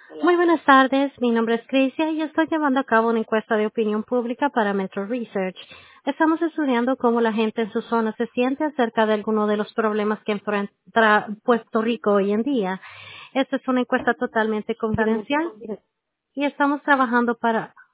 Muy buenas tardes, mi nombre es Crisia y estoy llevando a cabo una encuesta de opinión pública para Metro Research. Estamos estudiando cómo la gente en su zona se siente acerca de algunos de los problemas que enfrenta Puerto Rico hoy en día. Esta es una encuesta totalmente confidencial y estamos trabajando para